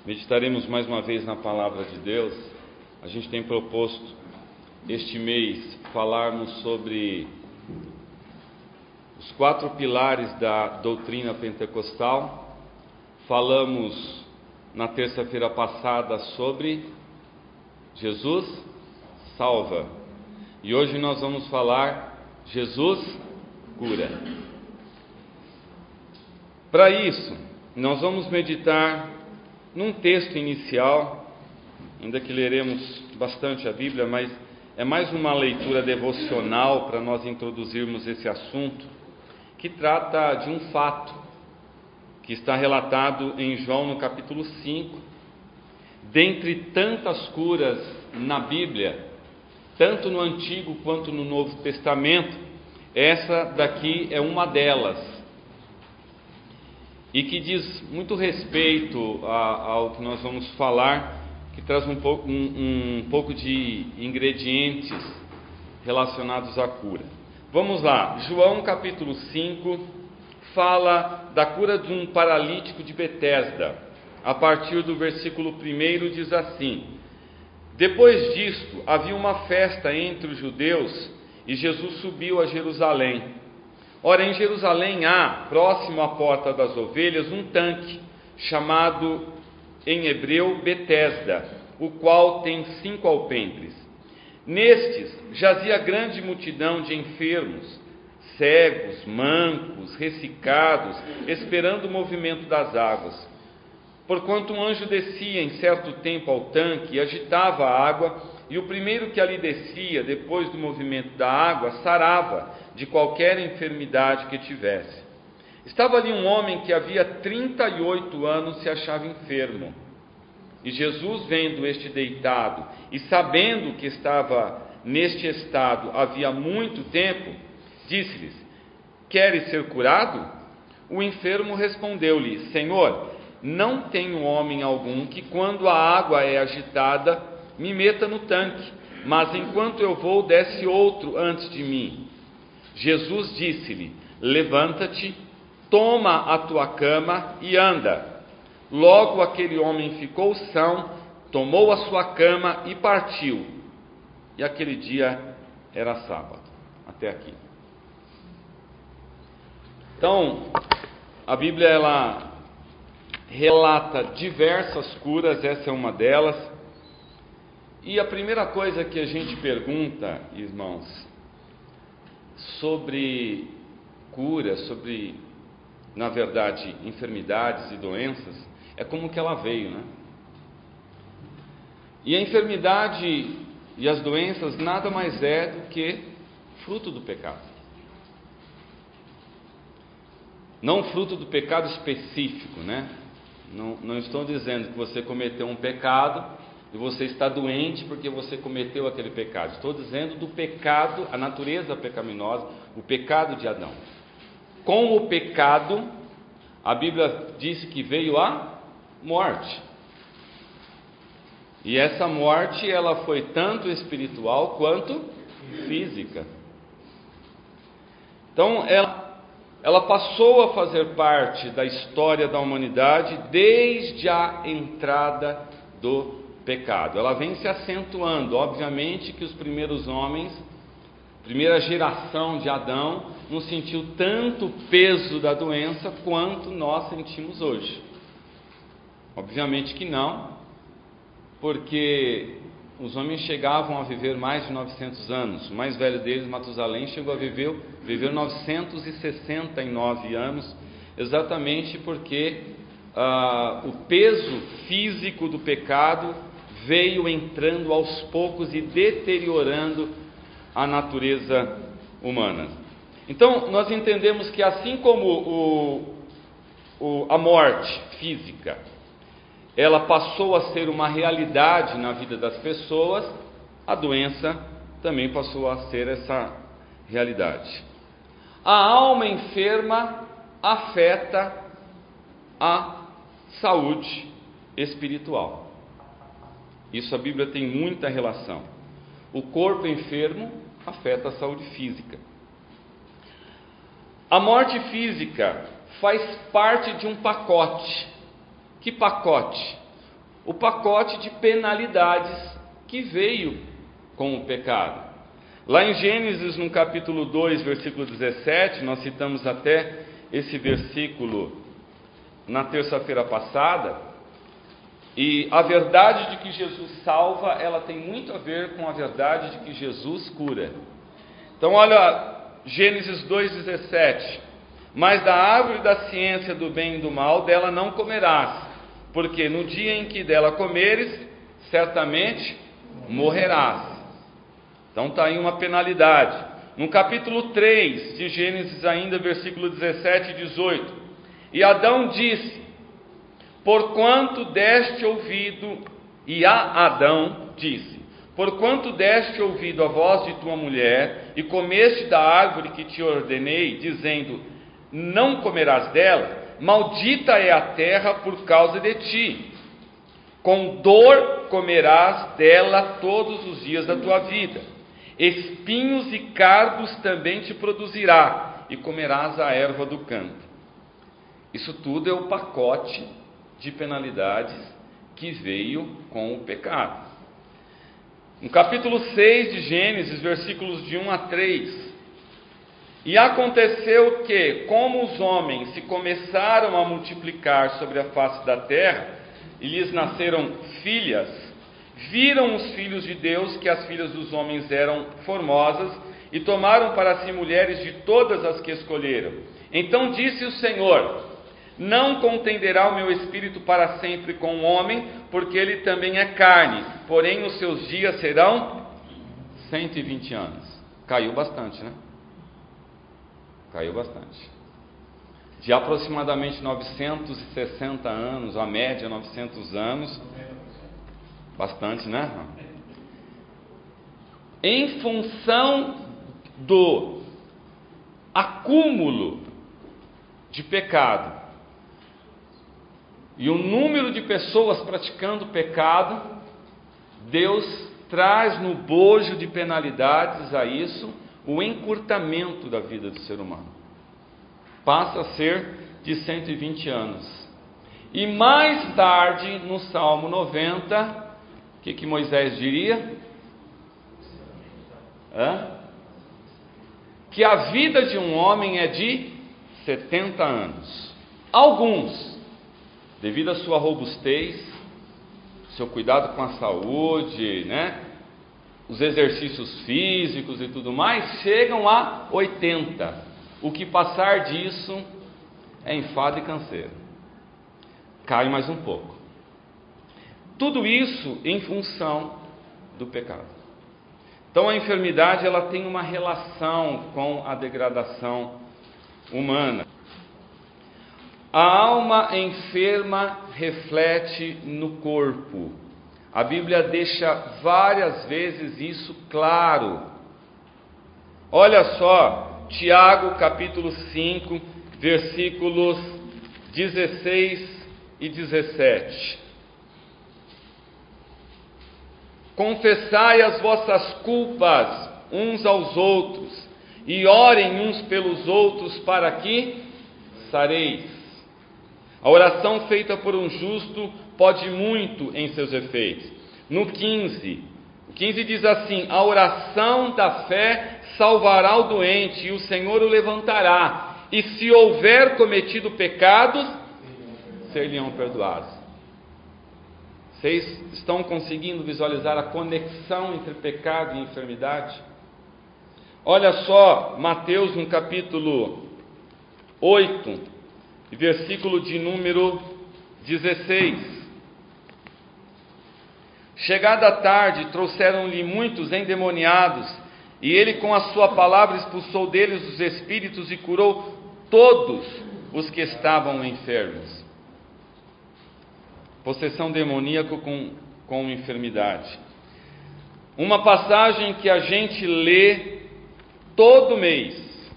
Meditaremos mais uma vez na Palavra de Deus. A gente tem proposto este mês falarmos sobre os 4 pilares da doutrina pentecostal. Falamos na terça-feira passada sobre Jesus salva. E hoje nós vamos falar Jesus cura. Para isso, nós vamos meditar num texto inicial, ainda que leremos bastante a Bíblia, mas é mais uma leitura devocional para nós introduzirmos esse assunto, que trata de um fato que está relatado em João no capítulo 5. Dentre tantas curas na Bíblia, tanto no Antigo quanto no Novo Testamento, essa daqui é uma delas, e que diz muito respeito ao que nós vamos falar, que traz um pouco de ingredientes relacionados à cura. Vamos lá, João capítulo 5 fala da cura de um paralítico de Betesda. A partir do versículo 1 diz assim: Depois disto havia uma festa entre os judeus e Jesus subiu a Jerusalém. Ora, em Jerusalém há, próximo à porta das ovelhas, um tanque, chamado em hebreu Betesda, o qual tem 5 alpendres. Nestes jazia grande multidão de enfermos, cegos, mancos, ressecados, esperando o movimento das águas. Porquanto um anjo descia em certo tempo ao tanque e agitava a água, e o primeiro que ali descia, depois do movimento da água, sarava de qualquer enfermidade que tivesse. Estava ali um homem que havia 38 anos se achava enfermo. E Jesus, vendo este deitado e sabendo que estava neste estado havia muito tempo, disse-lhes: Queres ser curado? O enfermo respondeu-lhe: Senhor, não tenho homem algum que, quando a água é agitada, me meta no tanque, mas enquanto eu vou, desce outro antes de mim. Jesus disse-lhe: Levanta-te, toma a tua cama e anda. Logo aquele homem ficou são, tomou a sua cama e partiu. E aquele dia era sábado. Até aqui. Então, a Bíblia ela relata diversas curas, essa é uma delas. E a primeira coisa que a gente pergunta, irmãos, sobre cura, sobre, na verdade, enfermidades e doenças, é como que ela veio, né? E a enfermidade e as doenças nada mais é do que fruto do pecado. Não fruto do pecado específico, né? Não estou dizendo que você cometeu um pecado e você está doente porque você cometeu aquele pecado. Estou dizendo do pecado, a natureza pecaminosa, o pecado de Adão. Com o pecado, a Bíblia diz que veio a morte. E essa morte, ela foi tanto espiritual quanto física. Então, ela passou a fazer parte da história da humanidade desde a entrada do pecado. Ela vem se acentuando. Obviamente que os primeiros homens, primeira geração de Adão, não sentiu tanto o peso da doença quanto nós sentimos hoje. Obviamente que não, porque os homens chegavam a viver mais de 900 anos. O mais velho deles, Matusalém, chegou a viver 969 anos, exatamente porque o peso físico do pecado veio entrando aos poucos e deteriorando a natureza humana. Então, nós entendemos que assim como a morte física, ela passou a ser uma realidade na vida das pessoas, a doença também passou a ser essa realidade. A alma enferma afeta a saúde espiritual. Isso a Bíblia tem muita relação. O corpo enfermo afeta a saúde física. A morte física faz parte de um pacote. Que pacote? o pacote de penalidades que veio com o pecado. Lá em Gênesis, no capítulo 2, versículo 17, nós citamos até esse versículo na terça-feira passada, e a verdade de que Jesus salva, ela tem muito a ver com a verdade de que Jesus cura. Então olha, Gênesis 2,17: mas da árvore da ciência do bem e do mal, dela não comerás, porque no dia em que dela comeres, certamente morrerás. Então está aí uma penalidade. No capítulo 3 de Gênesis ainda, versículo 17 e 18: e Adão disse: porquanto deste ouvido, e a Adão disse: porquanto deste ouvido a voz de tua mulher, e comeste da árvore que te ordenei, dizendo: não comerás dela, maldita é a terra por causa de ti. Com dor comerás dela todos os dias da tua vida. Espinhos e cardos também te produzirá, e comerás a erva do campo. Isso tudo é o pacote de penalidades que veio com o pecado. No capítulo 6 de Gênesis, versículos de 1 a 3: e aconteceu que, como os homens se começaram a multiplicar sobre a face da terra, e lhes nasceram filhas, viram os filhos de Deus que as filhas dos homens eram formosas, e tomaram para si mulheres de todas as que escolheram. Então disse o Senhor: não contenderá o meu espírito para sempre com o homem, porque ele também é carne, porém os seus dias serão 120 anos. Caiu bastante, né? Caiu bastante. De aproximadamente 960 anos, a média 900 anos, bastante, né? Em função do acúmulo de pecado e o número de pessoas praticando pecado, Deus traz no bojo de penalidades a isso o encurtamento da vida do ser humano. Passa a ser de 120 anos. E mais tarde, no Salmo 90, o que Moisés diria? Que a vida de um homem é de 70 anos. Alguns, devido à sua robustez, seu cuidado com a saúde, né, os exercícios físicos e tudo mais, chegam a 80. O que passar disso é enfado e canseiro. Cai mais um pouco. Tudo isso em função do pecado. Então a enfermidade, ela tem uma relação com a degradação humana. A alma enferma reflete no corpo. A Bíblia deixa várias vezes isso claro. Olha só, Tiago capítulo 5, versículos 16 e 17. Confessai as vossas culpas uns aos outros, e orem uns pelos outros para que sareis. A oração feita por um justo pode muito em seus efeitos. No 15, o 15 diz assim: a oração da fé salvará o doente, e o Senhor o levantará, e se houver cometido pecados, ser-lhe-ão perdoados. Vocês estão conseguindo visualizar a conexão entre pecado e enfermidade? Olha só, Mateus no capítulo 8, versículo de número 16. Chegada a tarde, trouxeram-lhe muitos endemoniados, e ele com a sua palavra expulsou deles os espíritos e curou todos os que estavam enfermos. Possessão demoníaca com enfermidade. Uma passagem que a gente lê todo mês.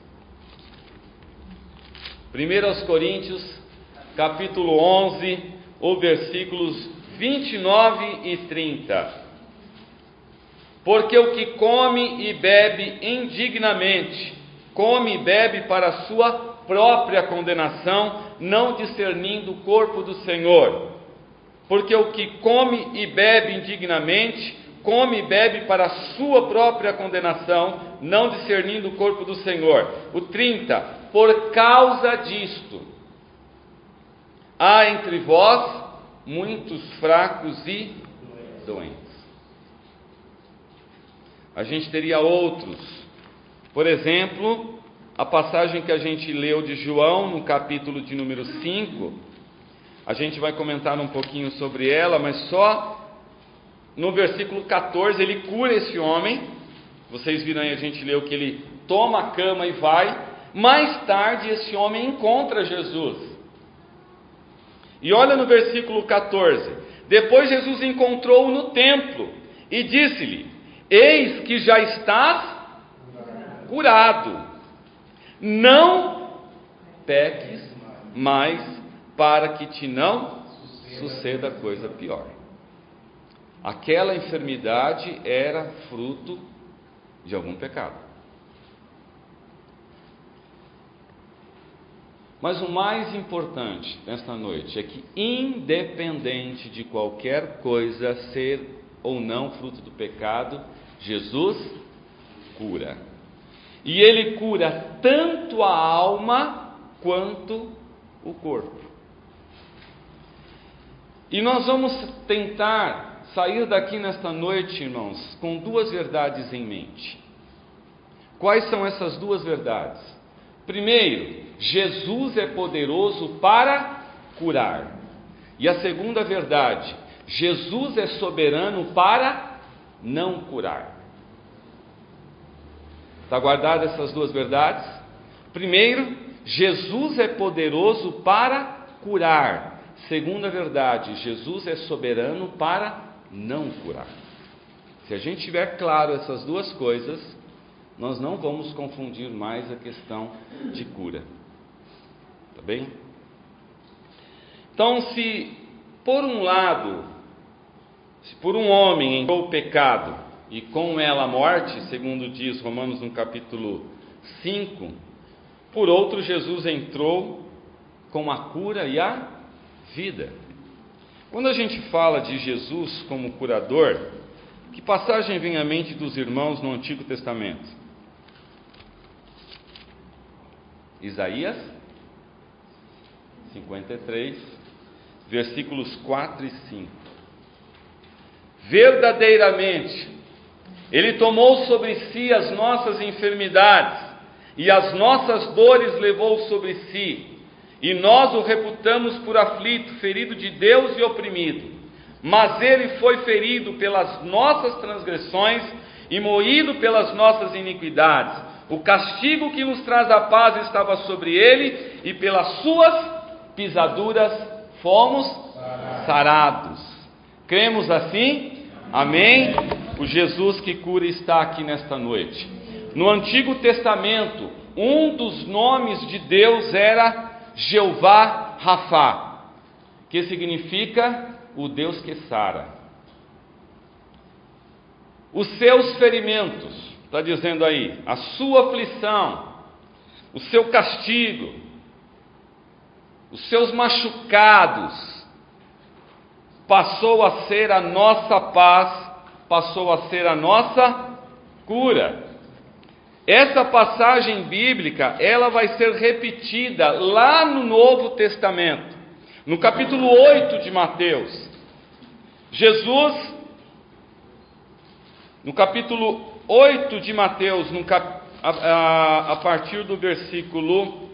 1 Coríntios, capítulo 11, os versículos 29 e 30. Porque o que come e bebe indignamente, come e bebe para a sua própria condenação, não discernindo o corpo do Senhor. porque o que come e bebe indignamente, come e bebe para a sua própria condenação, não discernindo o corpo do Senhor. O 30, por causa disto, há entre vós muitos fracos e doentes. A gente teria outros, por exemplo, a passagem que a gente leu de João, no capítulo de número 5, a gente vai comentar um pouquinho sobre ela, mas só no versículo 14, ele cura esse homem. Vocês viram aí, a gente leu que ele toma a cama e vai. Mais tarde, esse homem encontra Jesus. E olha no versículo 14: depois Jesus encontrou-o no templo e disse-lhe: eis que já estás curado, não peques mais, para que te não suceda coisa pior. Aquela enfermidade era fruto de algum pecado. Mas o mais importante nesta noite é que, independente de qualquer coisa ser ou não fruto do pecado, Jesus cura. E Ele cura tanto a alma quanto o corpo. E nós vamos tentar sair daqui nesta noite, irmãos, com duas verdades em mente. Quais são essas duas verdades? Primeiro, Jesus é poderoso para curar. E a segunda verdade, Jesus é soberano para não curar. Está guardada essas duas verdades? Primeiro, Jesus é poderoso para curar. Segunda verdade, Jesus é soberano para não curar. Se a gente tiver claro essas duas coisas, nós não vamos confundir mais a questão de cura. Tá bem? Então, se por um lado, se por um homem entrou o pecado e com ela a morte, segundo diz Romanos no capítulo 5, por outro Jesus entrou com a cura e a vida. Quando a gente fala de Jesus como curador, que passagem vem à mente dos irmãos no Antigo Testamento? Isaías 53, versículos 4 e 5. Verdadeiramente, Ele tomou sobre si as nossas enfermidades e as nossas dores levou sobre si, e nós o reputamos por aflito, ferido de Deus e oprimido. Mas Ele foi ferido pelas nossas transgressões e moído pelas nossas iniquidades. O castigo que nos traz a paz estava sobre Ele, e pelas suas pisaduras fomos sarados. Cremos assim? Amém? O Jesus que cura está aqui nesta noite. No Antigo Testamento, um dos nomes de Deus era Jeová Rafá, que significa o Deus que sara. Os seus ferimentos, está dizendo aí, a sua aflição, o seu castigo, os seus machucados, passou a ser a nossa paz, passou a ser a nossa cura. Essa passagem bíblica, ela vai ser repetida lá no Novo Testamento, no capítulo 8 de Mateus. Jesus, no capítulo 8 de Mateus, a partir do versículo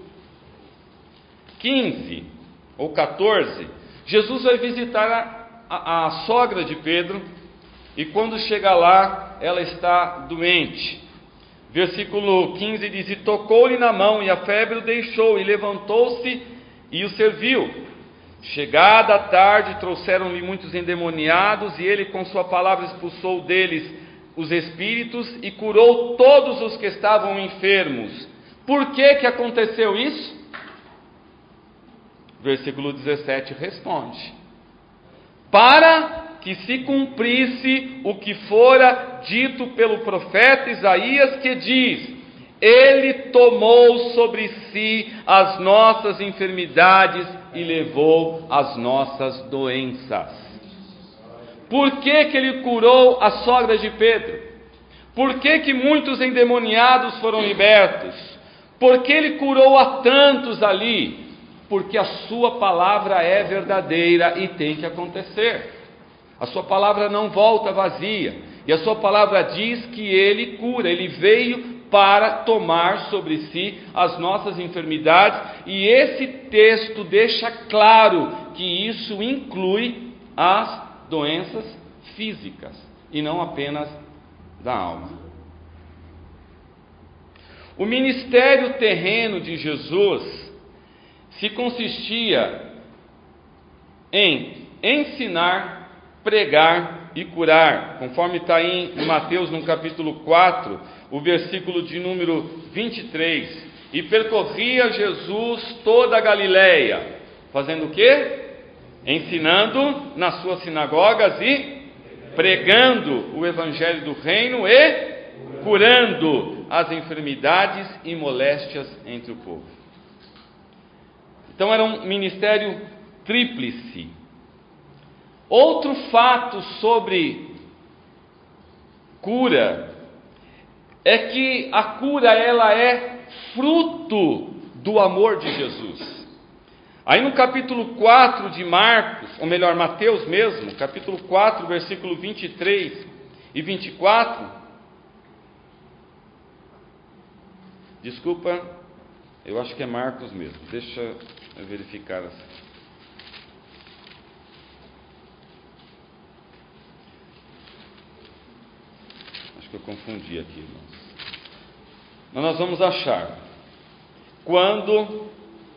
15 ou 14, Jesus vai visitar a sogra de Pedro, e quando chega lá, ela está doente. Versículo 15 diz: e tocou-lhe na mão, e a febre o deixou, e levantou-se e o serviu. Chegada a tarde, trouxeram-lhe muitos endemoniados, e ele com sua palavra expulsou deles os espíritos, e curou todos os que estavam enfermos. Por que aconteceu isso? Versículo 17 responde: para que se cumprisse o que fora dito pelo profeta Isaías, que diz: Ele tomou sobre si as nossas enfermidades e levou as nossas doenças. Por que que ele curou a sogra de Pedro? Por que que muitos endemoniados foram libertos? Por que ele curou a tantos ali? Porque a sua palavra é verdadeira e tem que acontecer. A sua palavra não volta vazia. E a sua palavra diz que ele cura. Ele veio para tomar sobre si as nossas enfermidades. E esse texto deixa claro que isso inclui as doenças físicas e não apenas da alma. O ministério terreno de Jesus se consistia em ensinar, pregar e curar, conforme está aí em Mateus no capítulo 4, o versículo de número 23. E percorria Jesus toda a Galileia, fazendo o quê? Ensinando nas suas sinagogas e pregando o evangelho do reino e curando as enfermidades e moléstias entre o povo. Então era um ministério tríplice. Outro fato sobre cura é que a cura ela é fruto do amor de Jesus. Aí no capítulo 4 de Marcos, ou melhor, Mateus mesmo, capítulo 4, versículo 23 e 24. Desculpa, eu acho que é Marcos mesmo. Deixa eu verificar assim. Acho que eu confundi aqui, irmãos. Mas nós vamos achar. Quando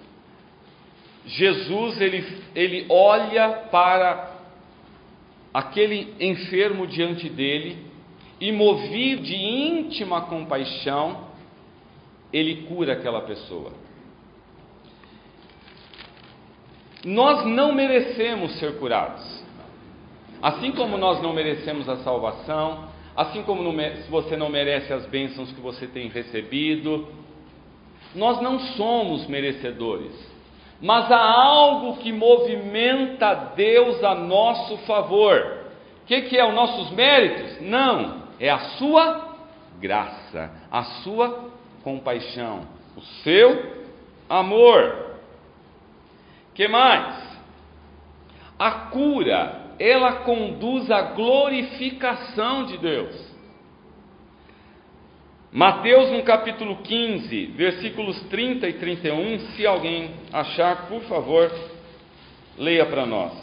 Jesus ele olha para aquele enfermo diante dele e, movido de íntima compaixão, ele cura aquela pessoa. Nós não merecemos ser curados. Assim como nós não merecemos a salvação, assim como você não merece as bênçãos que você tem recebido, nós não somos merecedores. Mas há algo que movimenta Deus a nosso favor. O que é os nossos méritos? Não, é a sua graça, a sua compaixão, o seu amor. Que mais? A cura, ela conduz à glorificação de Deus. Mateus no capítulo 15, versículos 30 e 31, se alguém achar, por favor, leia para nós.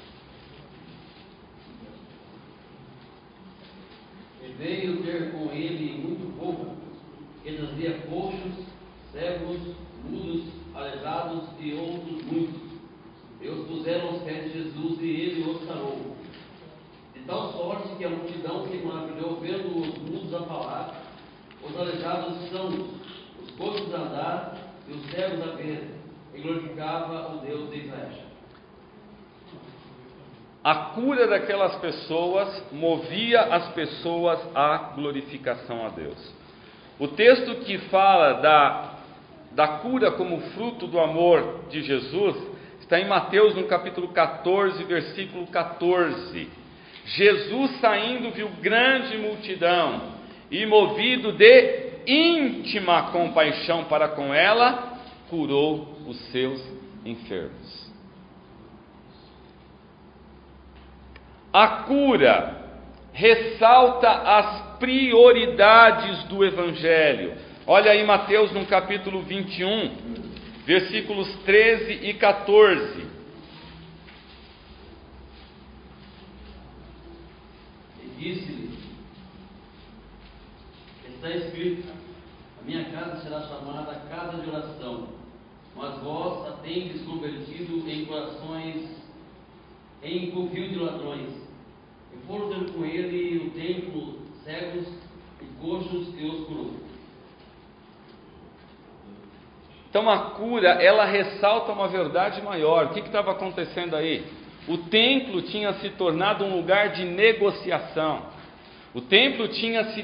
E veio ter com ele muito povo, que trazia coxos, cegos, mudos, aleijados e outros muitos. E os puseram aos pés de Jesus e ele os sarou. De tal sorte que a multidão se maravilhou vendo os mudos a falar, os aleijados são os coxos a andar e os cegos a ver, e glorificava o Deus de Israel. A cura daquelas pessoas movia as pessoas à glorificação a Deus. O texto que fala da cura como fruto do amor de Jesus está em Mateus no capítulo 14, versículo 14. Jesus saindo viu grande multidão e, movido de íntima compaixão para com ela, curou os seus enfermos. A cura ressalta as prioridades do Evangelho. Olha aí Mateus no capítulo 21, versículos 13 e 14. E disse-lhe: está escrito, a minha casa será chamada casa de oração, mas vós a tendes convertido em corações, em covil de ladrões. E foram ter com ele o templo, cegos e coxos, e os curou. Então a cura, ela ressalta uma verdade maior. O que estava acontecendo aí? O templo tinha se tornado um lugar de negociação. O templo tinha se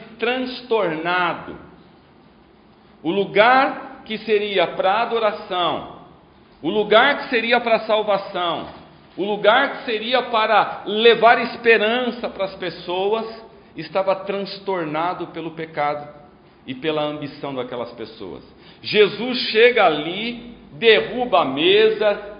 transtornado. O lugar que seria para adoração o lugar que seria para a salvação, o lugar que seria para levar esperança para as pessoas, estava transtornado pelo pecado e pela ambição daquelas pessoas. Jesus chega ali, derruba a mesa,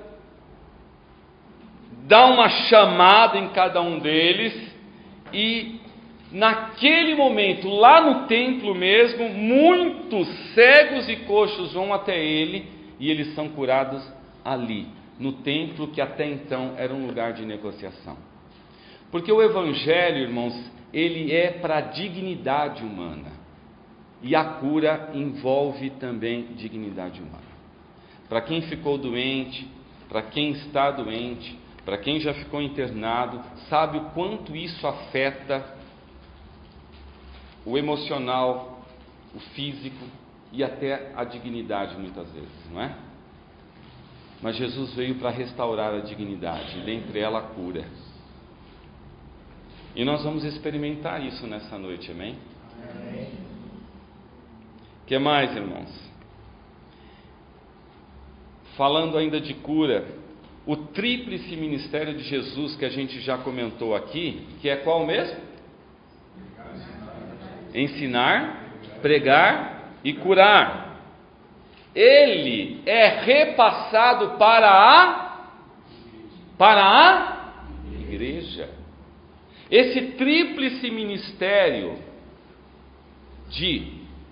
dá uma chamada em cada um deles, e naquele momento, lá no templo mesmo, muitos cegos e coxos vão até ele, e eles são curados ali, no templo que até então era um lugar de negociação. Porque o Evangelho, irmãos, ele é para a dignidade humana, e a cura envolve também dignidade humana. Para quem ficou doente, para quem está doente, para quem já ficou internado, sabe o quanto isso afeta o emocional, o físico e até a dignidade muitas vezes, não é? Mas Jesus veio para restaurar a dignidade, e dentre ela a cura. E nós vamos experimentar isso nessa noite, amém? Amém. O que mais, irmãos? Falando ainda de cura, o tríplice ministério de Jesus que a gente já comentou aqui, que é qual mesmo? Ensinar, pregar e curar. Ele é repassado para a igreja. Esse tríplice ministério de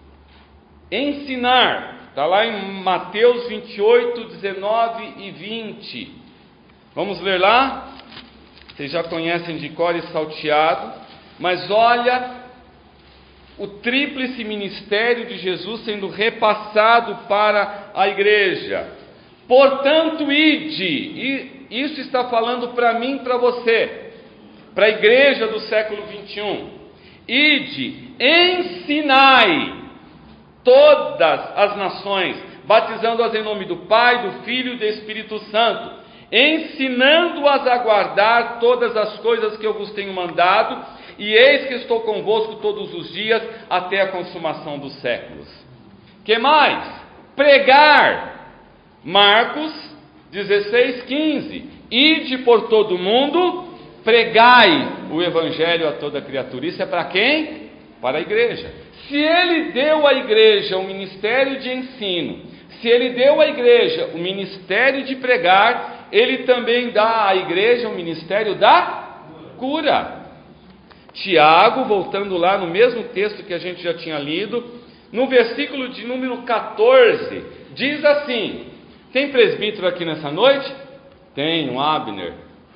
ensinar, está lá em Mateus 28, 19 e 20. Vamos ler lá? Vocês já conhecem de cor e salteado, mas olha o tríplice ministério de Jesus sendo repassado para a igreja. Portanto, ide, e isso está falando para mim e para você, para a igreja do século 21. Ide, ensinai todas as nações, batizando-as em nome do Pai, do Filho e do Espírito Santo, ensinando-as a guardar todas as coisas que eu vos tenho mandado, e eis que estou convosco todos os dias, até a consumação dos séculos. Que mais? Pregar. Marcos 16:15. Ide por todo o mundo, pregai o Evangelho a toda criatura. Isso é para quem? Para a igreja. Se ele deu à igreja o ministério de ensino, se ele deu à igreja o ministério de pregar, ele também dá à igreja o ministério da cura. Tiago, voltando lá no mesmo texto que a gente já tinha lido, no versículo de número 14, diz assim: tem presbítero aqui nessa noite? Tem, um Abner.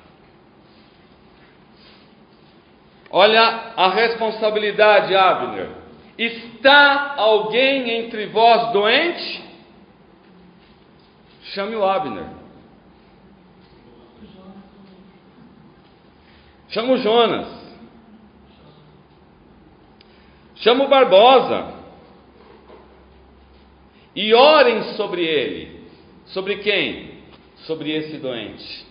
Olha a responsabilidade, Abner. Está alguém entre vós doente? Chame o Abner. Chama o Jonas. Chama o Barbosa. E orem sobre ele. Sobre quem? Sobre esse doente.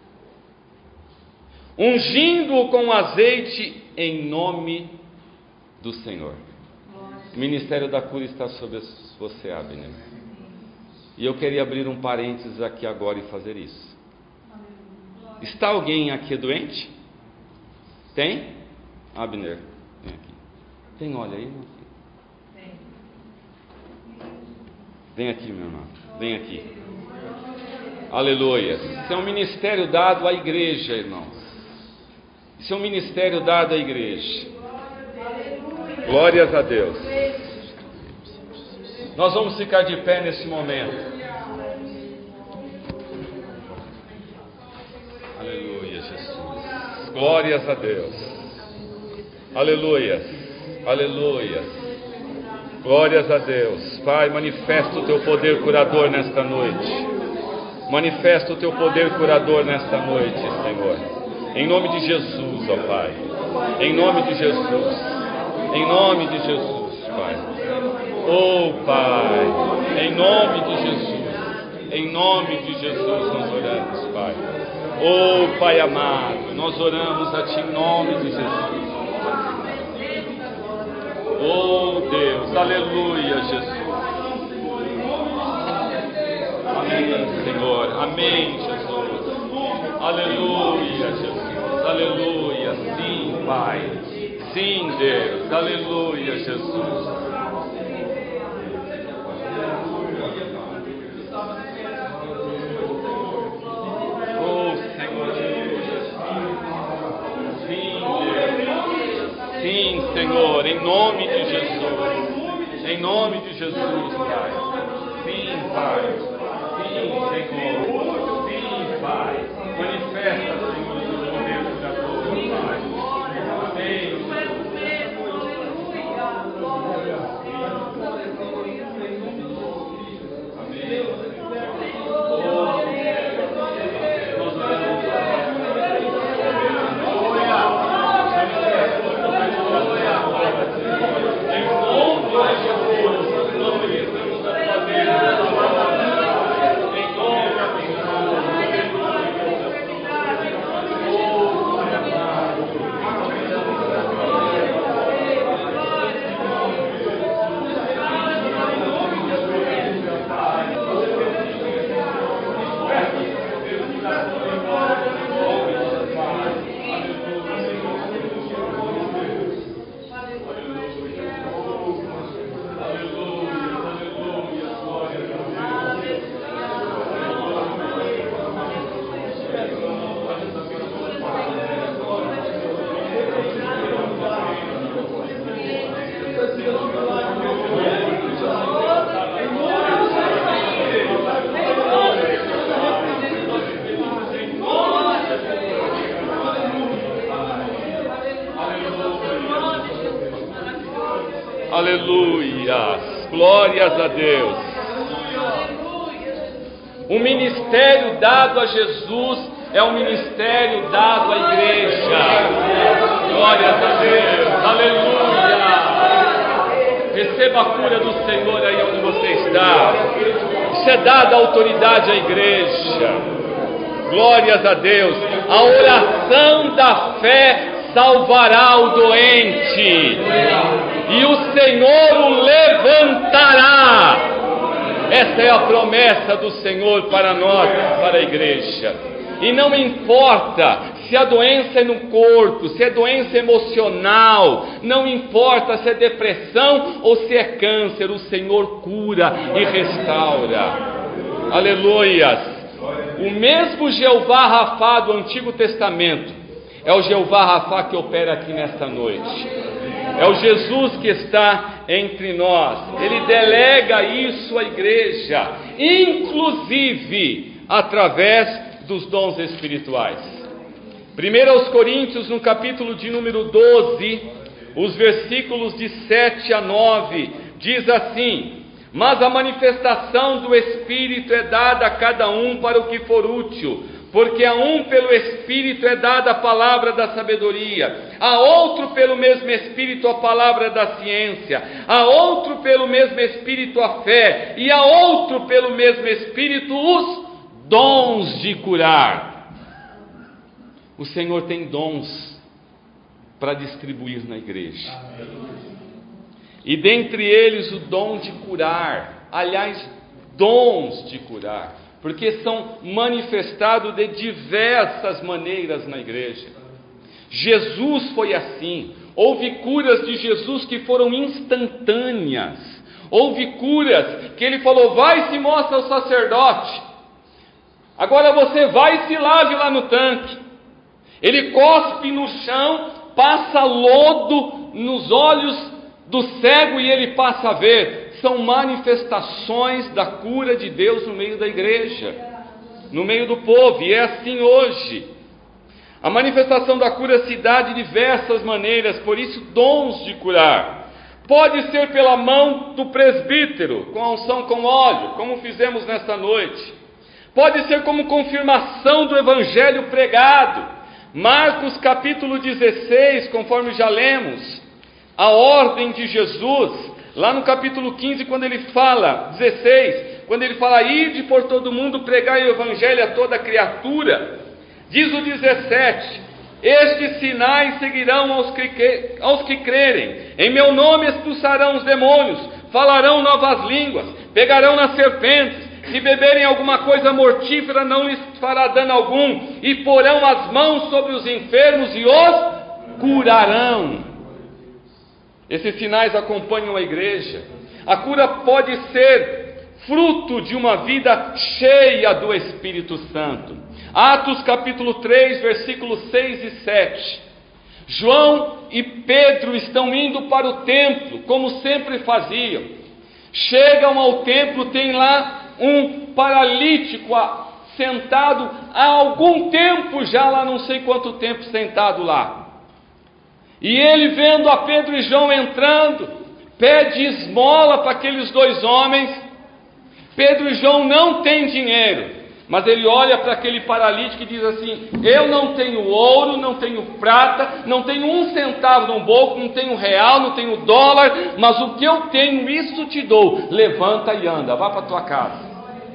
Ungindo-o com azeite em nome do Senhor. O ministério da cura está sobre você, Abner. E eu queria abrir um parênteses aqui agora e fazer isso. Está alguém aqui doente? Tem? Abner, vem aqui. Tem óleo aí, meu filho? Vem aqui, meu irmão. Vem aqui. Aleluia. Isso é um ministério dado à igreja, irmãos. Isso é um ministério dado à igreja. Glórias a Deus. Nós vamos ficar de pé nesse momento. Aleluia, Jesus. Glórias a Deus. Aleluia. Aleluia. Glórias a Deus. Pai, manifesta o teu poder curador nesta noite. Manifesta o teu poder curador nesta noite, Senhor. Em nome de Jesus, ó Pai. Em nome de Jesus. Em nome de Jesus, Pai. Oh, Pai. Em nome de Jesus. Em nome de Jesus nós oramos, Pai. Oh, Pai amado, nós oramos a Ti em nome de Jesus. Oh, Deus. Aleluia, Jesus. Sim, Senhor. Amém, Jesus. Aleluia, Jesus. Aleluia. Sim, Pai. Sim, Deus. Aleluia, Jesus. Oh, Senhor Jesus. Sim, Deus. Sim, Senhor. Em nome de Jesus. Em nome de Jesus, Pai. Sim, Pai. Sim, Senhor. Sim, Pai. Manifesta, Senhor, o teu poder curador, Pai. Amém. Aleluia, glórias a Deus. O ministério dado a Jesus é um ministério dado à igreja. Glórias a Deus, aleluia. Receba a cura do Senhor aí onde você está. Isso é dado a autoridade à igreja. Glórias a Deus. A oração da fé salvará o doente, e o Senhor o levantará. Essa é a promessa do Senhor para nós, para a igreja. E não importa se a doença é no corpo, se é doença emocional, não importa se é depressão ou se é câncer, o Senhor cura e restaura. Aleluias. O mesmo Jeová Rafá do Antigo Testamento é o Jeová Rafá que opera aqui nesta noite. É o Jesus que está entre nós. Ele delega isso à igreja, inclusive através dos dons espirituais. 1 Coríntios, no capítulo de número 12, os versículos de 7 a 9, diz assim: mas a manifestação do Espírito é dada a cada um para o que for útil, porque a um pelo Espírito é dada a palavra da sabedoria, a outro pelo mesmo Espírito a palavra da ciência, a outro pelo mesmo Espírito a fé, e a outro pelo mesmo Espírito os dons de curar. O Senhor tem dons para distribuir na igreja. E dentre eles o dom de curar, aliás, dons de curar, porque são manifestados de diversas maneiras na igreja. Jesus foi assim. Houve curas de Jesus que foram instantâneas. Houve curas que ele falou: vai e se mostra ao sacerdote. Agora você vai e se lave lá no tanque. Ele cospe no chão, passa lodo nos olhos do cego e ele passa a ver. São manifestações da cura de Deus no meio da igreja, no meio do povo, e é assim hoje. A manifestação da cura se dá de diversas maneiras, por isso dons de curar. Pode ser pela mão do presbítero, com a unção com óleo, como fizemos nesta noite. Pode ser como confirmação do evangelho pregado. Marcos capítulo 16, conforme já lemos, a ordem de Jesus, lá no capítulo 15, quando ele fala, 16, quando ele fala: ide por todo mundo, pregai o evangelho a toda criatura. Diz o 17: estes sinais seguirão aos que crerem, em meu nome expulsarão os demônios, falarão novas línguas, pegarão nas serpentes, Se beberem alguma coisa mortífera, não lhes fará dano algum, e porão as mãos sobre os enfermos e os curarão. Esses sinais acompanham a igreja. A cura pode ser fruto de uma vida cheia do Espírito Santo. Atos capítulo 3, versículos 6 e 7. João e Pedro estão indo para o templo, como sempre faziam. Chegam ao templo, tem lá um paralítico sentado há algum tempo já, lá não sei quanto tempo sentado lá. E ele, vendo a Pedro e João entrando, pede esmola para aqueles dois homens. Pedro e João não têm dinheiro, mas ele olha para aquele paralítico e diz assim: eu não tenho ouro, não tenho prata, não tenho um centavo no bolso, não tenho real, não tenho dólar, mas o que eu tenho, isso te dou. Levanta e anda, vá para a tua casa.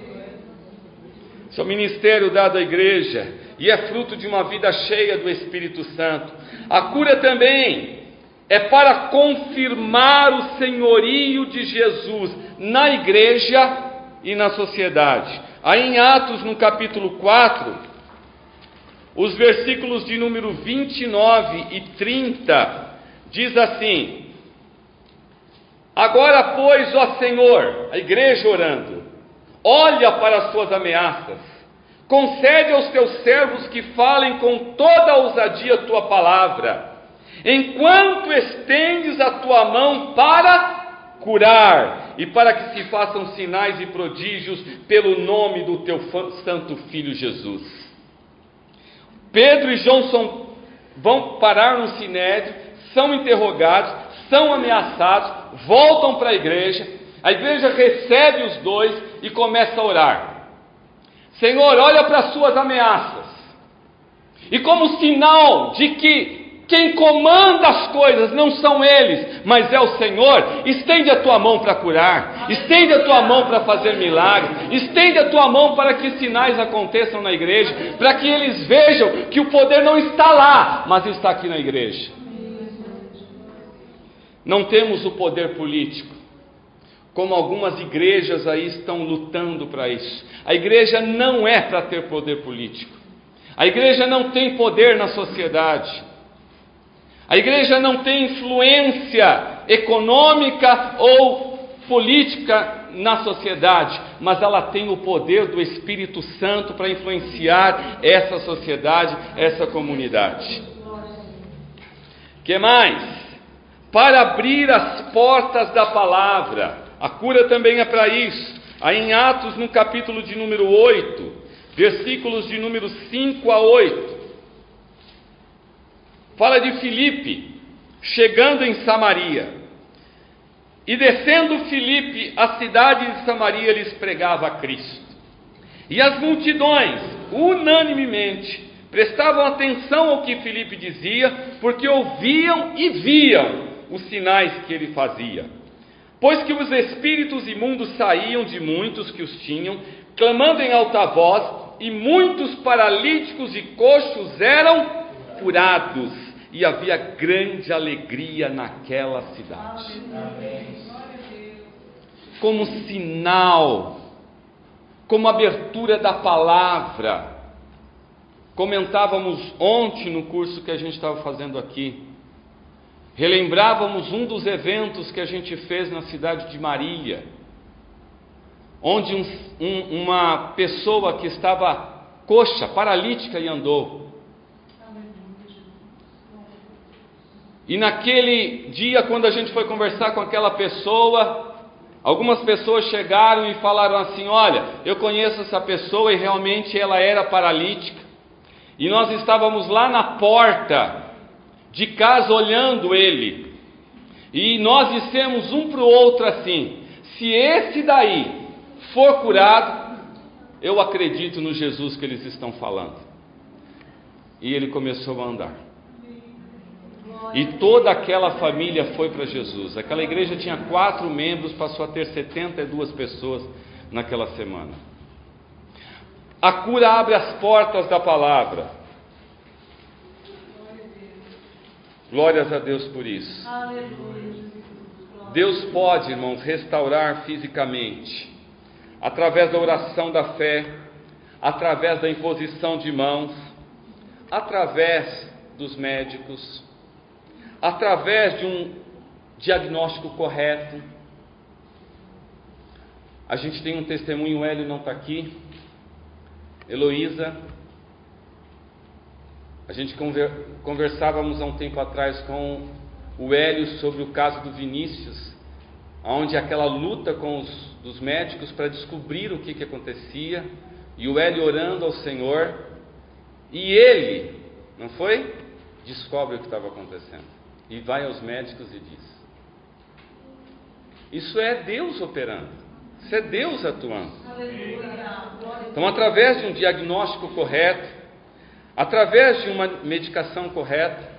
Esse é o ministério dado à igreja, e é fruto de uma vida cheia do Espírito Santo. A cura também é para confirmar o senhorio de Jesus na igreja e na sociedade. Aí em Atos, no capítulo 4, os versículos de número 29 e 30, diz assim: agora, pois, ó Senhor, a igreja orando, olha para as suas ameaças, concede aos teus servos que falem com toda a ousadia a tua palavra, enquanto estendes a tua mão para curar, e para que se façam sinais e prodígios pelo nome do teu santo Filho Jesus. Pedro e João vão parar no sinédrio, são interrogados, são ameaçados, voltam para a igreja recebe os dois e começa a orar. Senhor, olha para as suas ameaças, e como sinal de que quem comanda as coisas não são eles, mas é o Senhor, estende a tua mão para curar, estende a tua mão para fazer milagres, estende a tua mão para que sinais aconteçam na igreja, para que eles vejam que o poder não está lá, mas está aqui na igreja. Não temos o poder político, como algumas igrejas aí estão lutando para isso. A igreja não é para ter poder político, a igreja não tem poder na sociedade, a igreja não tem influência econômica ou política na sociedade, mas ela tem o poder do Espírito Santo para influenciar essa sociedade, essa comunidade. Que mais? Para abrir as portas da palavra. A cura também é para isso. Aí em Atos, no capítulo de número 8, versículos de número 5 a 8, fala de Filipe chegando em Samaria. E descendo Filipe à cidade de Samaria, lhes pregava a Cristo. E as multidões, unanimemente, prestavam atenção ao que Filipe dizia, porque ouviam e viam os sinais que ele fazia. Pois que os espíritos imundos saíam de muitos que os tinham, clamando em alta voz, e muitos paralíticos e coxos eram curados. E havia grande alegria naquela cidade. Como sinal, como abertura da palavra. Comentávamos ontem no curso que a gente estava fazendo aqui. Relembrávamos um dos eventos que a gente fez na cidade de Marília, onde uma pessoa que estava coxa, paralítica, e andou. E naquele dia, quando a gente foi conversar com aquela pessoa, algumas pessoas chegaram e falaram assim: olha, eu conheço essa pessoa e realmente ela era paralítica, e nós estávamos lá na porta de casa olhando ele, e nós dissemos um para o outro assim: se esse daí for curado, eu acredito no Jesus que eles estão falando. E ele começou a andar. E toda aquela família foi para Jesus. Aquela igreja tinha 4 membros, passou a ter 72 pessoas naquela semana. A cura abre as portas da palavra. Glórias a Deus por isso. Deus pode, irmãos, restaurar fisicamente. através da oração da fé, através da imposição de mãos, através dos médicos, através de um diagnóstico correto. A gente tem um testemunho, o Hélio não está aqui, Heloísa. A gente conversávamos há um tempo atrás com o Hélio sobre o caso do Vinícius, onde aquela luta com os médicos para descobrir o que acontecia, e o Hélio orando ao Senhor, e ele, não foi? Descobre o que estava acontecendo, e vai aos médicos e diz. Isso é Deus operando, isso é Deus atuando. Então, através de um diagnóstico correto, através de uma medicação correta,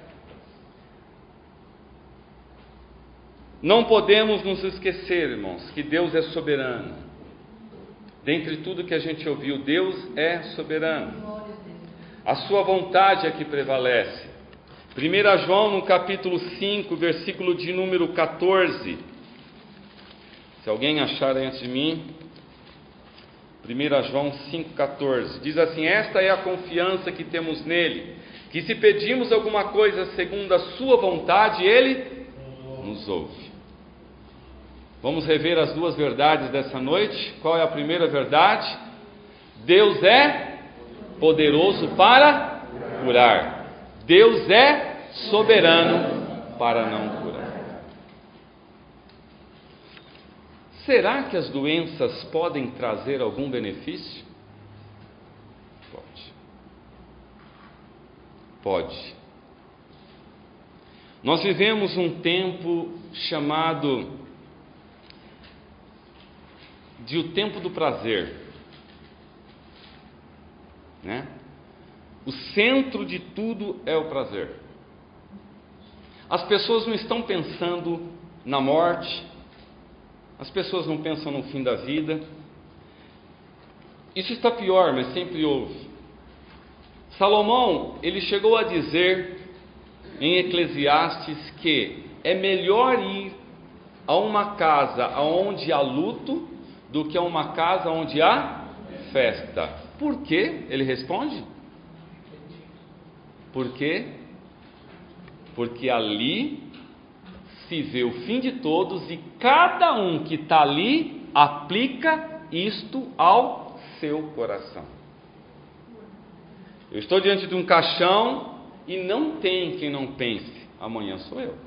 não podemos nos esquecer, irmãos, que Deus é soberano. Dentre tudo que a gente ouviu, Deus é soberano. A sua vontade é que prevalece. 1 João, no capítulo 5, versículo de número 14. Se alguém achar antes de mim, 1 João 5,14, diz assim: esta é a confiança que temos nele, que se pedimos alguma coisa segundo a sua vontade, ele nos ouve. Vamos rever as duas verdades dessa noite. Qual é a primeira verdade? Deus é poderoso para curar. Deus é soberano para não curar. Será que as doenças podem trazer algum benefício? Pode. Nós vivemos um tempo chamado de o tempo do prazer, né? O centro de tudo é o prazer. As pessoas não estão pensando na morte, as pessoas não pensam no fim da vida. Isso está pior, mas sempre houve. Salomão, ele chegou a dizer em Eclesiastes que é melhor ir a uma casa onde há luto do que a uma casa onde há festa. Por quê? Ele responde: por quê? Porque ali se vê o fim de todos e cada um que está ali aplica isto ao seu coração. Eu estou diante de um caixão e não tem quem não pense: amanhã sou eu.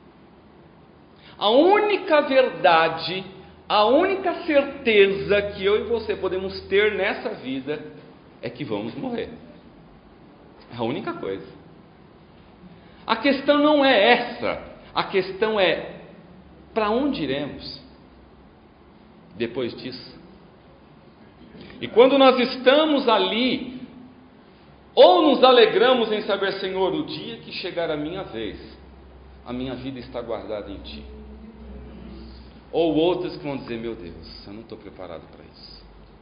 A única verdade, a única certeza que eu e você podemos ter nessa vida é que vamos morrer. É a única coisa. A questão não é essa. A questão é: para onde iremos depois disso? E quando nós estamos ali, ou nos alegramos em saber: Senhor, o dia que chegar a minha vez, a minha vida está guardada em Ti. Ou outros que vão dizer: meu Deus, eu não estou preparado para isso.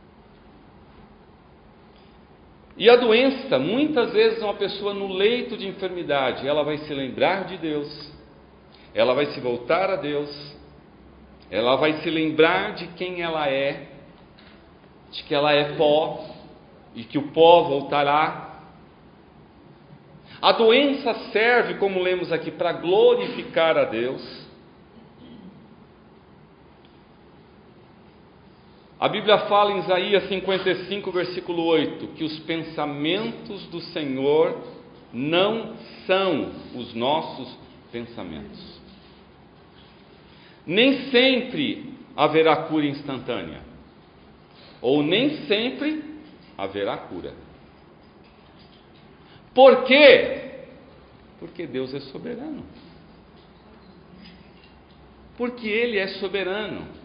E a doença, muitas vezes uma pessoa no leito de enfermidade, ela vai se lembrar de Deus, ela vai se voltar a Deus, ela vai se lembrar de quem ela é, de que ela é pó, e que o pó voltará. A doença serve, como lemos aqui, para glorificar a Deus. A Bíblia fala em Isaías 55, versículo 8, que os pensamentos do Senhor não são os nossos pensamentos. Nem sempre haverá cura instantânea, ou nem sempre haverá cura. Por quê? Porque Deus é soberano. Porque Ele é soberano.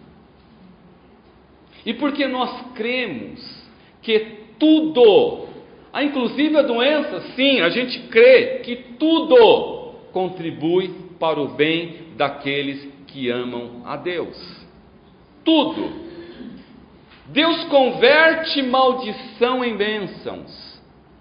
E porque nós cremos que tudo, inclusive a doença, sim, a gente crê que tudo contribui para o bem daqueles que amam a Deus. Tudo. Deus converte maldição em bênçãos.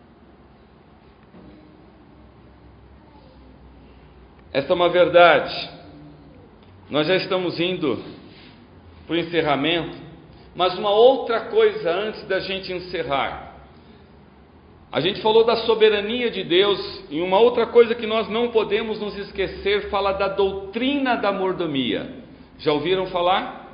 Esta é uma verdade. Nós já estamos indo para o encerramento, Mas uma outra coisa antes da gente encerrar. A gente falou da soberania de Deus, e uma outra coisa que nós não podemos nos esquecer, fala da doutrina da mordomia. Já ouviram falar?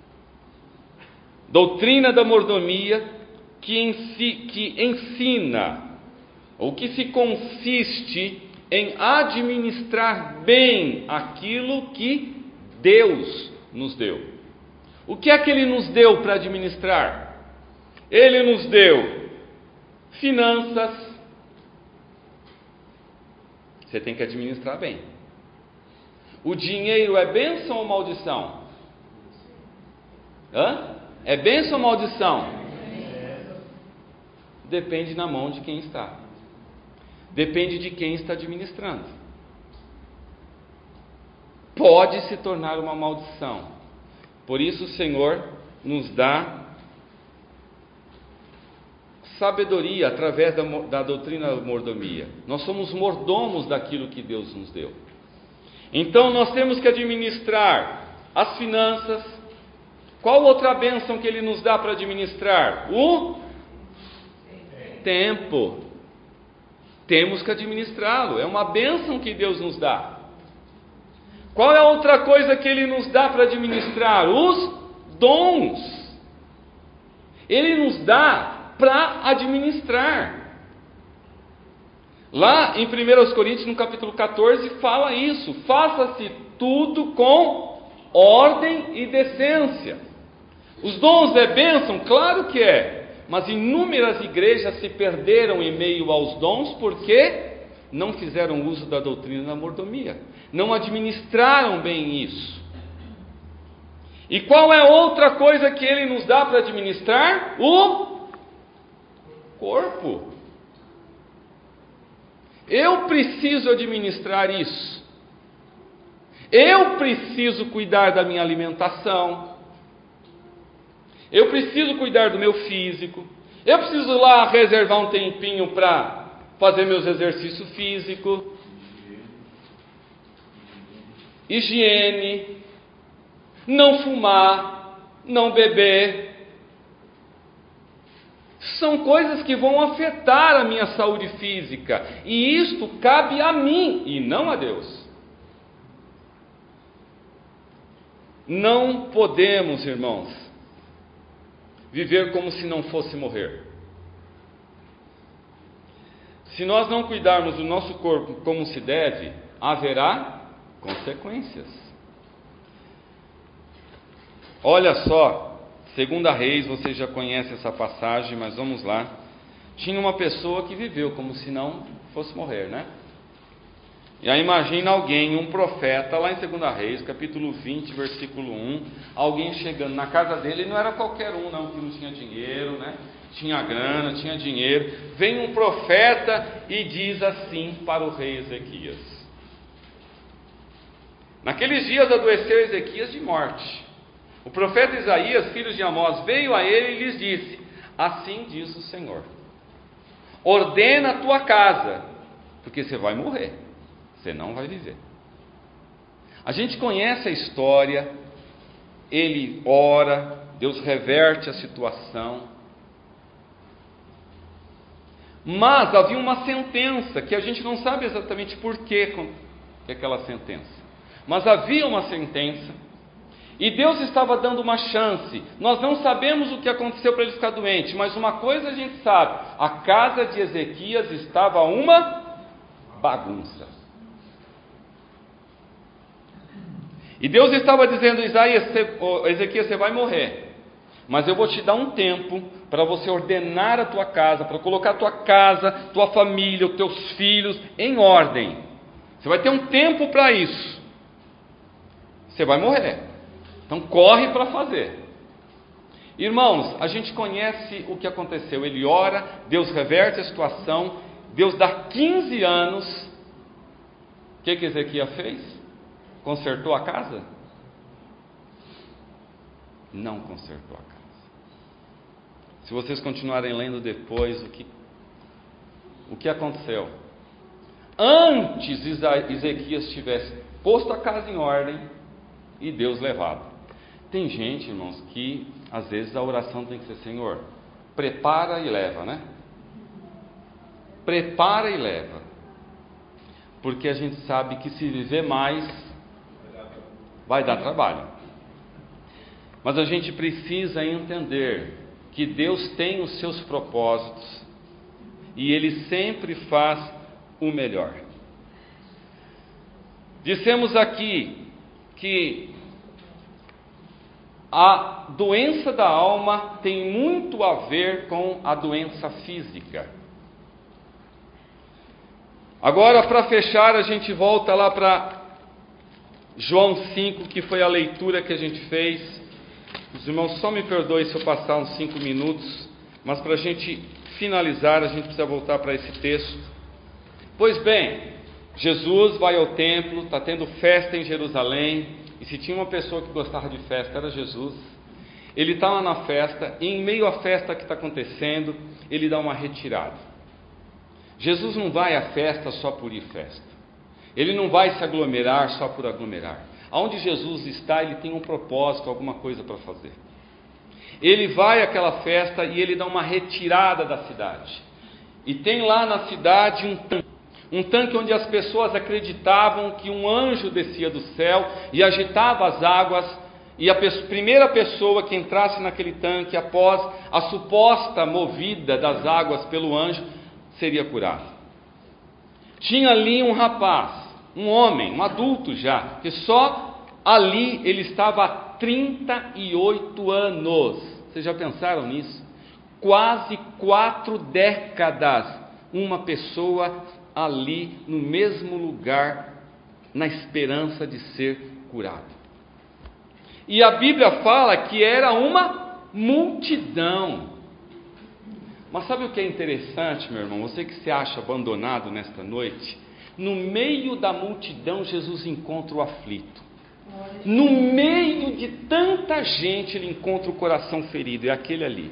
Doutrina da mordomia, que ensina, ou que se consiste em administrar bem aquilo que Deus nos deu. O que é que Ele nos deu para administrar? Ele nos deu finanças. Você tem que administrar bem. O dinheiro é bênção ou maldição? É bênção ou maldição? Depende na mão de quem está. Depende de quem está administrando. Pode se tornar uma maldição. Por isso o Senhor nos dá sabedoria através da doutrina da mordomia. Nós somos mordomos daquilo que Deus nos deu. Então nós temos que administrar as finanças. Qual outra bênção que Ele nos dá para administrar? O tempo. Temos que administrá-lo. É uma bênção que Deus nos dá. Qual é a outra coisa que Ele nos dá para administrar? Os dons. Ele nos dá para administrar. Lá em 1 Coríntios, no capítulo 14, fala isso. Faça-se tudo com ordem e decência. Os dons é bênção? Claro que é. Mas inúmeras igrejas se perderam em meio aos dons porque não fizeram uso da doutrina da mordomia. Não administraram bem isso. E qual é outra coisa que Ele nos dá para administrar? O corpo. Eu preciso administrar isso. Eu preciso cuidar da minha alimentação. Eu preciso cuidar do meu físico. Eu preciso lá reservar um tempinho para fazer meus exercícios físicos. Higiene. Não fumar. Não beber. São coisas que vão afetar a minha saúde física. E isto cabe a mim e não a Deus. Não podemos, irmãos, viver como se não fosse morrer. Se nós não cuidarmos do nosso corpo como se deve, haverá consequências. Olha só, 2 Reis, vocês já conhecem essa passagem, mas vamos lá. Tinha uma pessoa que viveu como se não fosse morrer, né? E aí imagina alguém, um profeta, lá em 2 Reis, capítulo 20, versículo 1, alguém chegando na casa dele, não era qualquer um não, que não tinha dinheiro, né? Tinha grana, tinha dinheiro. Vem um profeta e diz assim para o rei Ezequias. Naqueles dias adoeceu Ezequias de morte. O profeta Isaías, filho de Amós, veio a ele e lhes disse: assim diz o Senhor, ordena a tua casa, porque você vai morrer. Você não vai viver. A gente conhece a história. Ele ora, Deus reverte a situação. Mas havia uma sentença que a gente não sabe exatamente por que aquela sentença. Mas havia uma sentença. E Deus estava dando uma chance. Nós não sabemos o que aconteceu para ele ficar doente, mas uma coisa a gente sabe: a casa de Ezequias estava uma bagunça. E Deus estava dizendo: Ezequias, você vai morrer, mas eu vou te dar um tempo para você ordenar a tua casa, para colocar a tua casa, tua família, os teus filhos em ordem. Você vai ter um tempo para isso. Você vai morrer, então corre para fazer. Irmãos, a gente conhece o que aconteceu. Ele ora, Deus reverte a situação, Deus dá 15 anos. O que Ezequias fez? Consertou a casa? Não consertou a casa. Se vocês continuarem lendo depois, o que aconteceu? Antes Ezequias tivesse posto a casa em ordem e Deus levado. Tem gente, irmãos, que às vezes a oração tem que ser: Senhor, prepara e leva, né? Prepara e leva. Porque a gente sabe que se viver mais, vai dar trabalho. Mas a gente precisa entender que Deus tem os seus propósitos e Ele sempre faz o melhor. Dissemos aqui que a doença da alma tem muito a ver com a doença física. Agora, para fechar, a gente volta lá para João 5, que foi a leitura que a gente fez. Os irmãos, só me perdoem se eu passar uns 5 minutos, mas para a gente finalizar, a gente precisa voltar para esse texto. Pois bem, Jesus vai ao templo, está tendo festa em Jerusalém, e se tinha uma pessoa que gostava de festa, era Jesus. Ele está lá na festa, e em meio à festa que está acontecendo, ele dá uma retirada. Jesus não vai à festa só por ir festa. Ele não vai se aglomerar só por aglomerar. Aonde Jesus está, ele tem um propósito, alguma coisa para fazer. Ele vai àquela festa e ele dá uma retirada da cidade. E tem lá na cidade um tanque onde as pessoas acreditavam que um anjo descia do céu e agitava as águas, e a primeira pessoa que entrasse naquele tanque, após a suposta movida das águas pelo anjo, seria curado. Tinha ali um rapaz, um homem, um adulto já, que só ali ele estava há 38 anos. Vocês já pensaram nisso? Quase 4 décadas, uma pessoa ali no mesmo lugar, na esperança de ser curado. E a Bíblia fala que era uma multidão. Mas sabe o que é interessante, meu irmão? Você que se acha abandonado nesta noite, no meio da multidão Jesus encontra o aflito. No meio de tanta gente ele encontra o coração ferido, é aquele ali.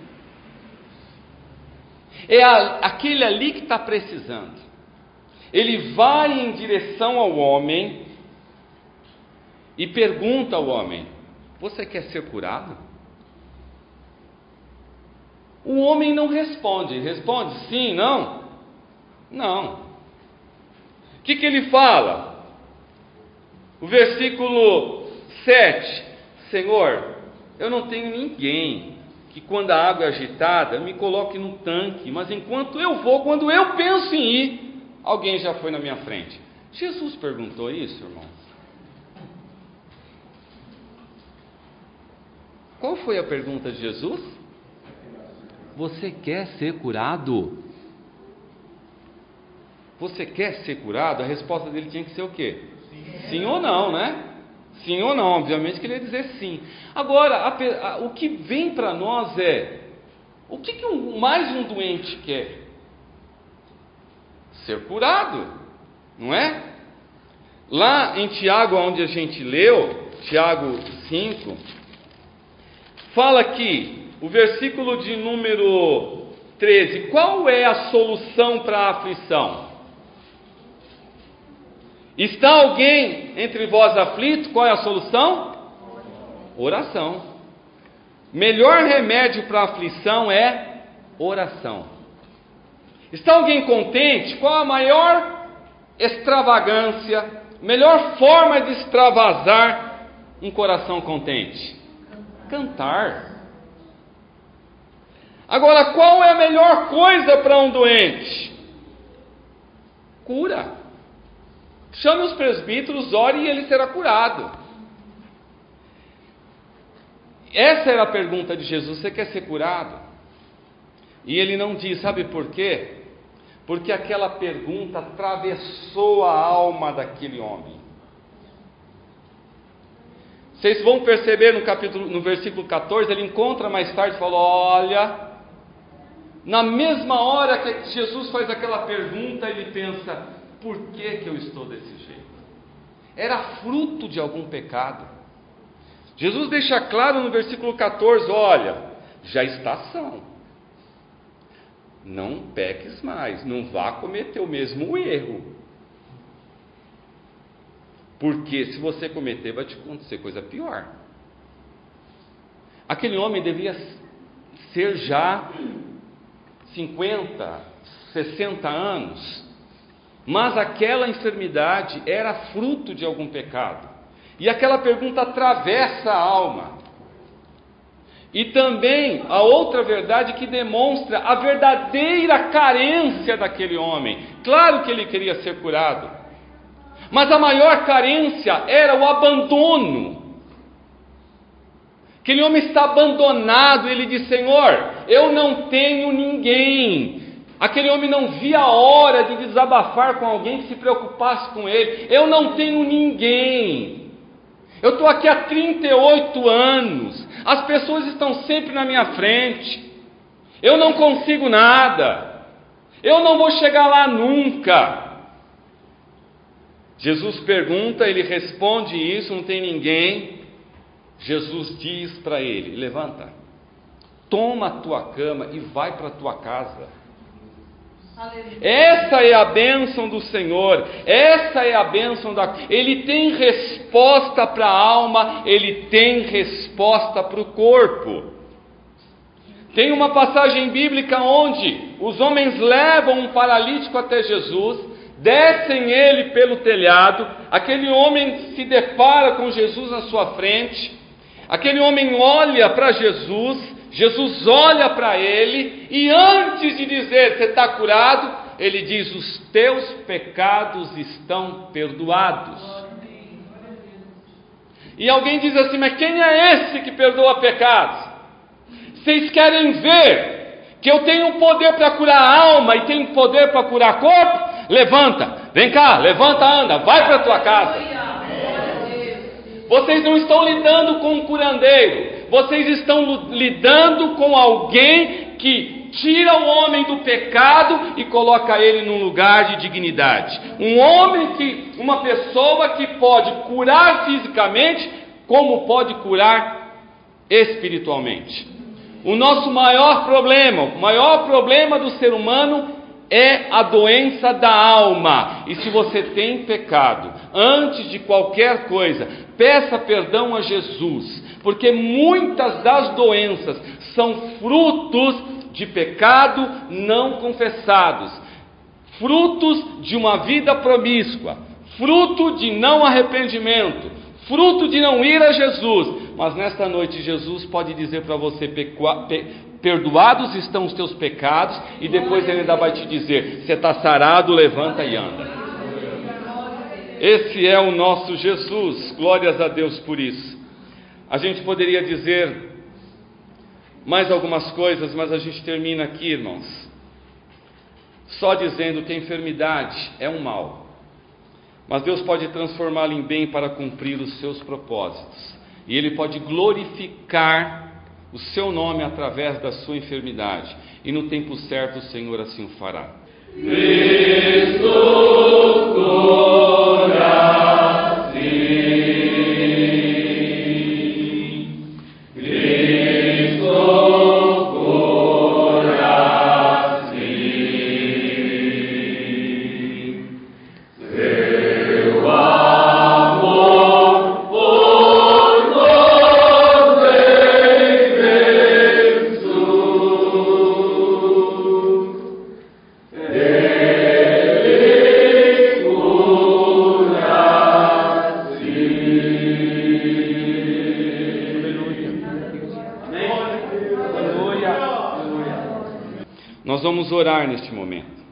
É aquele ali que está precisando. Ele vai em direção ao homem e pergunta ao homem: você quer ser curado? O homem não responde. Responde sim, não? Não. O que ele fala? O versículo 7. Senhor, eu não tenho ninguém que quando a água é agitada me coloque no tanque, mas enquanto eu vou, quando eu penso em ir, alguém já foi na minha frente. Jesus perguntou isso, irmãos? Qual foi a pergunta de Jesus? Você quer ser curado? Você quer ser curado? A resposta dele tinha que ser o quê? Sim ou não, né? Sim ou não, obviamente que ele ia dizer sim. Agora, o que vem para nós é: o que mais um doente quer? Ser curado, não é? Lá em Tiago, onde a gente leu, Tiago 5, fala que o versículo de número 13, qual é a solução para a aflição? Está alguém entre vós aflito? Qual é a solução? Oração. Melhor remédio para a aflição é oração. Está alguém contente? Qual a maior extravagância, melhor forma de extravasar um coração contente? Cantar. Agora, qual é a melhor coisa para um doente? Cura. Chame os presbíteros, ore e ele será curado. Essa era a pergunta de Jesus: você quer ser curado? E ele não diz, sabe por quê? Porque aquela pergunta atravessou a alma daquele homem. Vocês vão perceber no versículo 14, ele encontra mais tarde e fala: olha, na mesma hora que Jesus faz aquela pergunta, ele pensa: por que eu estou desse jeito? Era fruto de algum pecado. Jesus deixa claro no versículo 14, olha, já está são. Não peques mais, não vá cometer o mesmo erro. Porque se você cometer, vai te acontecer coisa pior. Aquele homem devia ser já 50, 60 anos, mas aquela enfermidade era fruto de algum pecado. E aquela pergunta atravessa a alma. E também a outra verdade que demonstra a verdadeira carência daquele homem. Claro que ele queria ser curado, mas a maior carência era o abandono. Aquele homem está abandonado, ele diz: Senhor, eu não tenho ninguém. Aquele homem não via a hora de desabafar com alguém que se preocupasse com ele. Eu não tenho ninguém. Eu estou aqui há 38 anos. As pessoas estão sempre na minha frente. Eu não consigo nada. Eu não vou chegar lá nunca. Jesus pergunta, ele responde isso, não tem ninguém. Jesus diz para ele: levanta, toma a tua cama e vai para a tua casa. Essa é a bênção do Senhor, essa é a bênção Ele tem resposta para a alma, Ele tem resposta para o corpo. Tem uma passagem bíblica onde os homens levam um paralítico até Jesus, descem ele pelo telhado, aquele homem se depara com Jesus na sua frente, aquele homem olha para Jesus, Jesus olha para ele, e antes de dizer: você está curado, ele diz: os teus pecados estão perdoados. E alguém diz assim: mas quem é esse que perdoa pecados? Vocês querem ver que eu tenho poder para curar a alma e tenho poder para curar corpo? Levanta, vem cá, levanta, anda, vai para a tua casa. Vocês não estão lidando com um curandeiro, vocês estão lidando com alguém que tira o homem do pecado e coloca ele num lugar de dignidade. Uma pessoa que pode curar fisicamente, como pode curar espiritualmente. O nosso maior problema do ser humano é a doença da alma. E se você tem pecado, antes de qualquer coisa, peça perdão a Jesus, porque muitas das doenças são frutos de pecado não confessados, frutos de uma vida promíscua, fruto de não arrependimento, fruto de não ir a Jesus. Mas nesta noite Jesus pode dizer para você: perdoados estão os teus pecados, e depois ele ainda vai te dizer: você está sarado, levanta e anda. Esse é o nosso Jesus, glórias a Deus por isso. A gente poderia dizer mais algumas coisas, mas a gente termina aqui, irmãos, só dizendo que a enfermidade é um mal, mas Deus pode transformá-la em bem para cumprir os seus propósitos, e Ele pode glorificar o seu nome através da sua enfermidade, e no tempo certo o Senhor assim o fará. Cristo cura, sim. Cristo cura, sim. Seu amor por nós é Nós vamos orar neste momento.